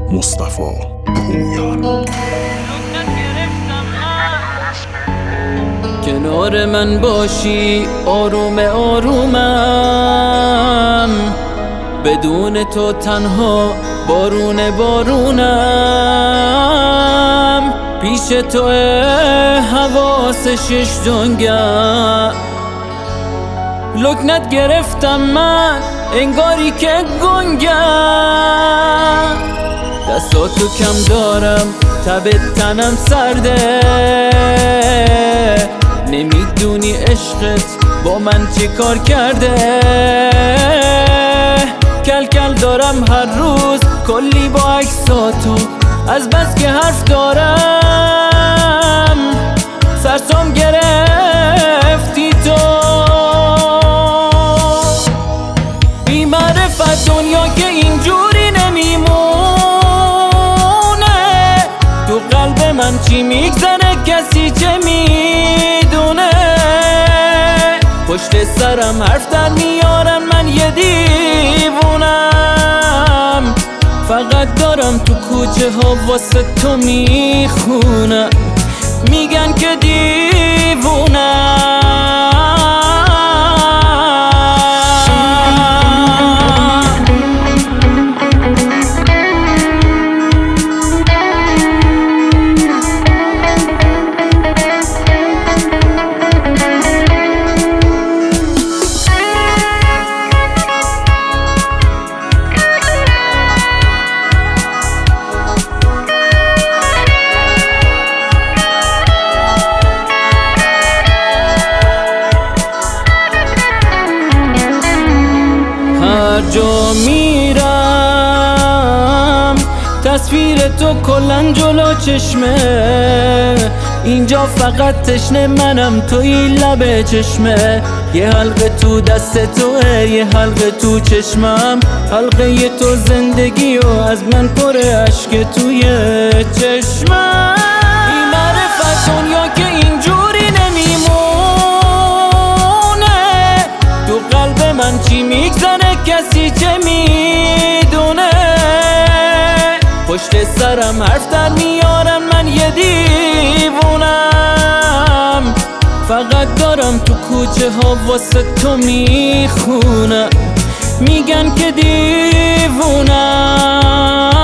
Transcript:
مصطفی پویان. کنار من باشی آروم آرومم، بدون تو تنها بارون بارونم. پیش تو حواس شش دنیا، لکنت گرفتم من انگاری که گنگم. دستاتو کم دارم تب تنم سرده، نمیدونی عشقت با من چی کار کرده. کل کل دارم هر روز کلی با عکساتو، از بس که حرف دارم سرسام گرفتی تو. بی معرفت دنیا که اینجوری نمیمونه، تو قلب من چی میگذره کسی چه میدونه. پشت سرم حرف در میارن من یه دیوونم، فقط دارم تو کوچه ها واسه تو میخونم، میگن که دیوونم. هر جا میرم تصویر تو کلن جلو چشمه، اینجا فقط تشنه منم توی لب چشمه. یه حلقه تو دست توه یه حلقه تو چشمم، حلقه تو زندگی و از من پر عشق توی چشمم. این معرفت دنیا که اینجوری نمیمونه، تو قلب من چی میگذره کسی چه میدونه. پشت سرم حرف در میارن من یه دیوونم، فقط دارم تو کوچه ها واسه تو میخونم، میگن که دیوونم.